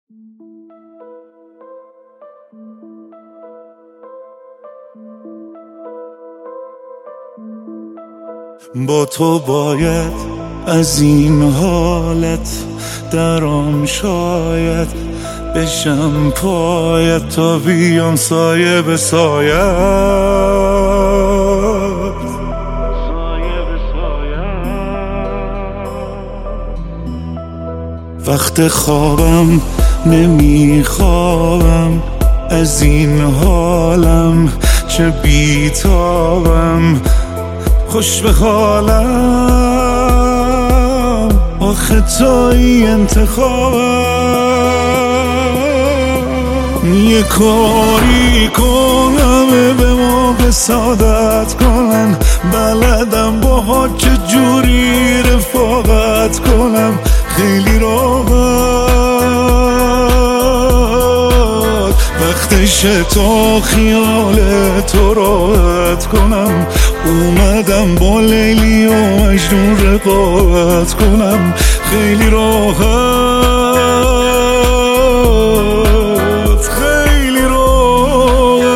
با تو باید از این حالت درام شاید بشم پایت تا بیام سایه به سایت. وقت خوابم نمیخوابم از این حالم، چه بیتابم خوش به حالم، آخه توی انتخابم. یه کاری کنم به موقع سعادت کنن، بلدم با چه جوری رفاقت کنم خیلی راحت. وقتشه تا خیال تو راحت کنم، اومدم با لیلی و مجنون رقابت کنم خیلی راحت، خیلی راحت.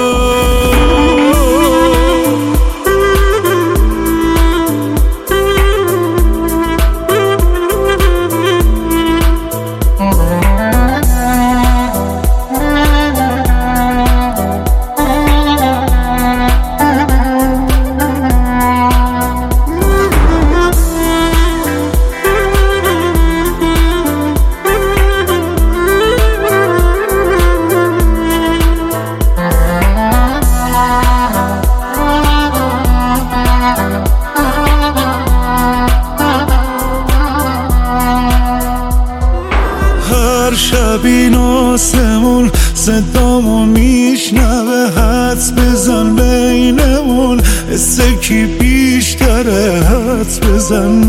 شب این آسمون صدامو میشنوه، حدس بزن بینمون حسه کی بیشتره، حدس بزن.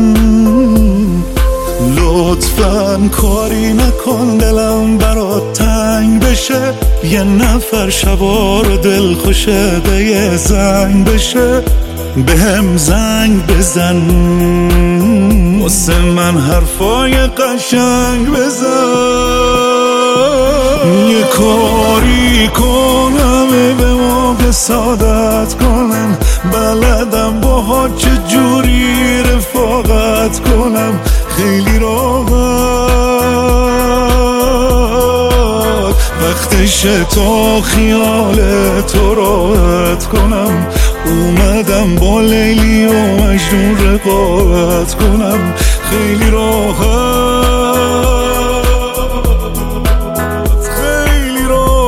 لطفاً کاری نکن دلم برات تنگ بشه، یه نفر شبا رو دل خوشه به یه زنگ بشه، به هم زنگ بزن واسه من حرفای قشنگ بزن. یه کاری کنم به موقع سعادت کنن، بلدم با چه جوری رفاقت کنم خیلی راحت. وقتشه تا خیال تو راحت کنم، اومدم با لیلی و مجنون رقابت کنم خیلی راحت، خیلی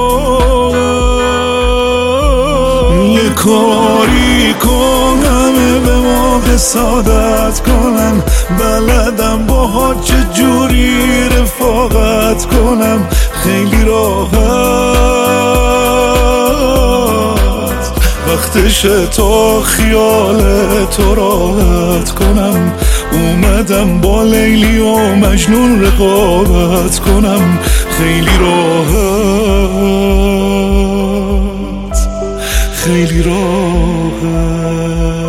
راحت. یه کاری کنم به موقع سعادت کنم، بلدم با چه جوری رفاقت کنم خیلی راحت. وقتشه تا خیال تو راحت کنم، اومدم با لیلی و مجنون رقابت کنم خیلی راحت، خیلی راحت.